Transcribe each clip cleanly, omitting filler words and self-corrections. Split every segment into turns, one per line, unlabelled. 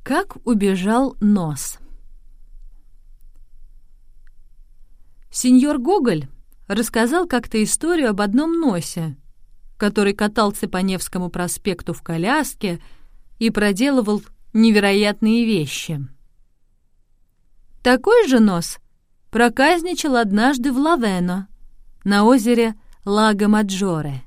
Как убежал нос? Сеньор Гоголь рассказал как-то историю об одном носе, который катался по Невскому проспекту в коляске и проделывал невероятные вещи. Такой же нос проказничал однажды в Лавено, на озере Лаго-Маджоре.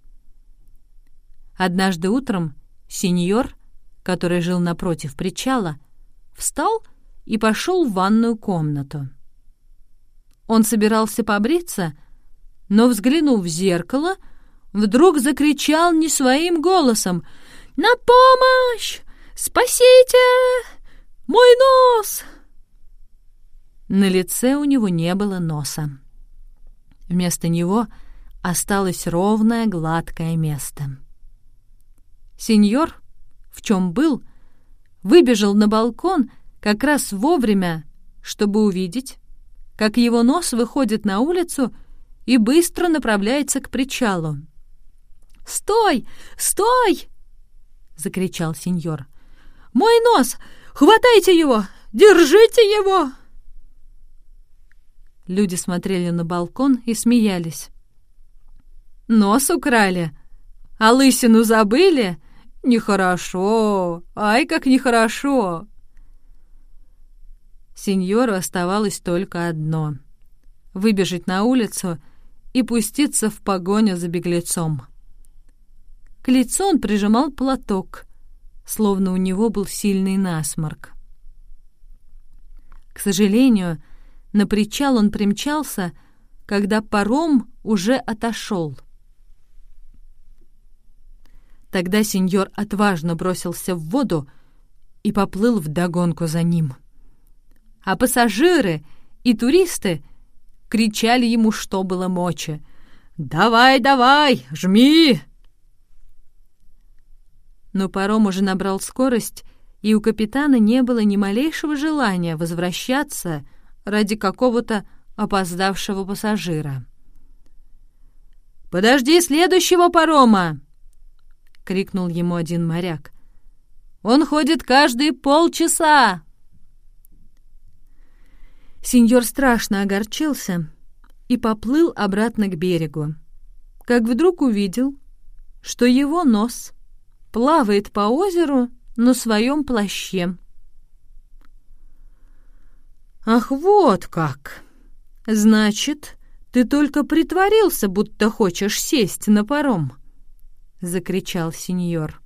Однажды утром сеньор, который жил напротив причала, встал и пошел в ванную комнату. Он собирался побриться, но, взглянув в зеркало, вдруг закричал не своим голосом: «На помощь! Спасите! Мой нос!» На лице у него не было носа. Вместо него осталось ровное гладкое место. Сеньор, в чем был, выбежал на балкон как раз вовремя, чтобы увидеть, как его нос выходит на улицу и быстро направляется к причалу. «Стой! Стой!» — закричал сеньор. «Мой нос! Хватайте его! Держите его!» Люди смотрели на балкон и смеялись. «Нос украли? А лысину забыли? Нехорошо! Ай, как нехорошо!» Сеньору оставалось только одно — выбежать на улицу и пуститься в погоню за беглецом. К лицу он прижимал платок, словно у него был сильный насморк. К сожалению, на причал он примчался, когда паром уже отошел. Тогда сеньор отважно бросился в воду и поплыл вдогонку за ним. А пассажиры и туристы кричали ему, что было мочи: «Давай, давай, жми!» Но паром уже набрал скорость, и у капитана не было ни малейшего желания возвращаться ради какого-то опоздавшего пассажира. «Подожди следующего парома!» — крикнул ему один моряк. «Он ходит каждые полчаса!» Сеньор страшно огорчился и поплыл обратно к берегу, как вдруг увидел, что его нос плавает по озеру на своем плаще. «Ах, вот как! Значит, ты только притворился, будто хочешь сесть на паром!» — закричал сеньор.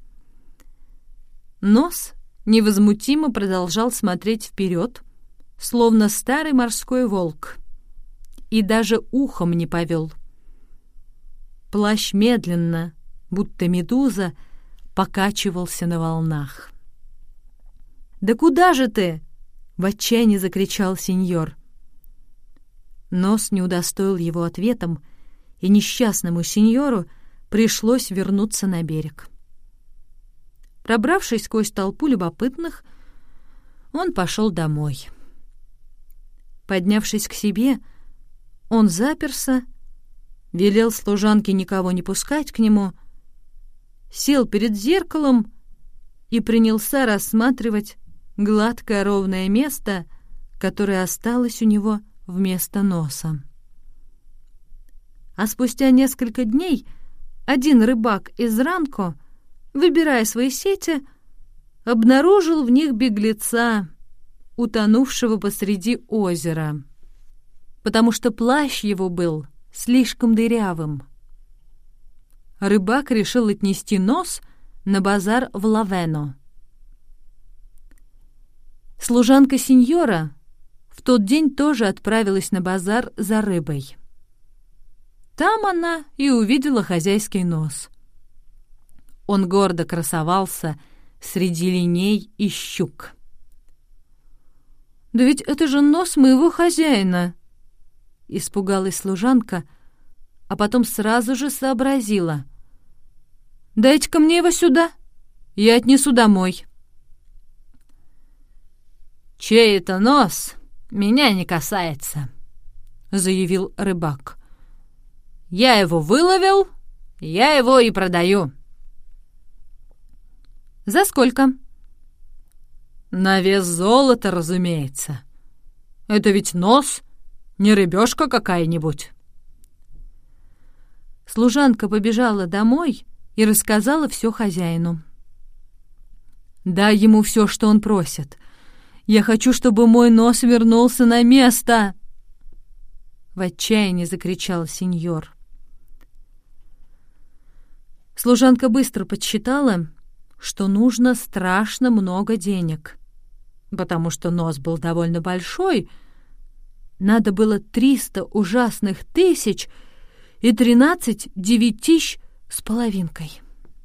Нос невозмутимо продолжал смотреть вперед, словно старый морской волк, и даже ухом не повел. Плащ медленно, будто медуза, покачивался на волнах. «Да куда же ты?» — в отчаянии закричал сеньор. Нос не удостоил его ответом, и несчастному сеньору пришлось вернуться на берег. Пробравшись сквозь толпу любопытных, он пошел домой. Поднявшись к себе, он заперся, велел служанке никого не пускать к нему, сел перед зеркалом и принялся рассматривать гладкое ровное место, которое осталось у него вместо носа. А спустя несколько дней один рыбак из Ранко, выбирая свои сети, обнаружил в них беглеца, утонувшего посреди озера, потому что плащ его был слишком дырявым. Рыбак решил отнести нос на базар в Лавено. Служанка сеньора в тот день тоже отправилась на базар за рыбой. Там она и увидела хозяйский нос. Он гордо красовался среди линей и щук. «Да ведь это же нос моего хозяина!» — испугалась служанка, а потом сразу же сообразила. «Дайте-ка мне его сюда, я отнесу домой». «Чей это нос, меня не касается», — заявил рыбак. «Я его выловил, я его и продаю». «За сколько?» На вес золота, разумеется. Это ведь нос, не рыбешка какая-нибудь». Служанка побежала домой и рассказала все хозяину. «Дай ему все, что он просит. Я хочу, чтобы мой нос вернулся на место!» В отчаянии закричал сеньор. Служанка быстро подсчитала, что нужно страшно много денег, потому что нос был довольно большой. Надо было 300 ужасных тысяч и 13 девятищ с половинкой.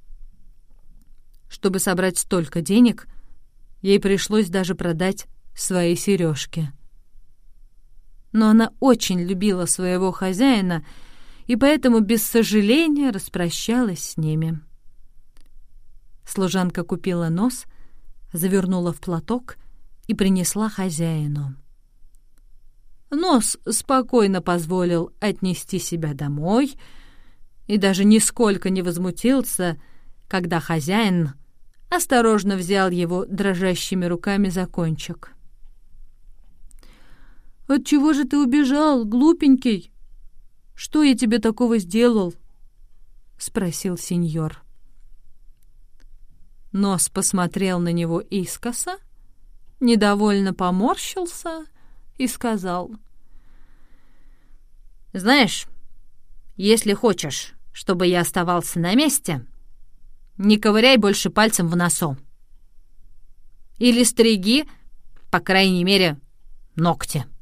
Чтобы собрать столько денег, ей пришлось даже продать свои сережки. Но она очень любила своего хозяина и поэтому без сожаления распрощалась с ними. Служанка купила нос, завернула в платок и принесла хозяину. Нос спокойно позволил отнести себя домой и даже нисколько не возмутился, когда хозяин осторожно взял его дрожащими руками за кончик. «Отчего же ты убежал, глупенький? Что я тебе такого сделал?» — спросил сеньор. Нос посмотрел на него искоса, недовольно поморщился и сказал: «Знаешь, если хочешь, чтобы я оставался на месте, не ковыряй больше пальцем в носу. Или стриги, по крайней мере, ногти».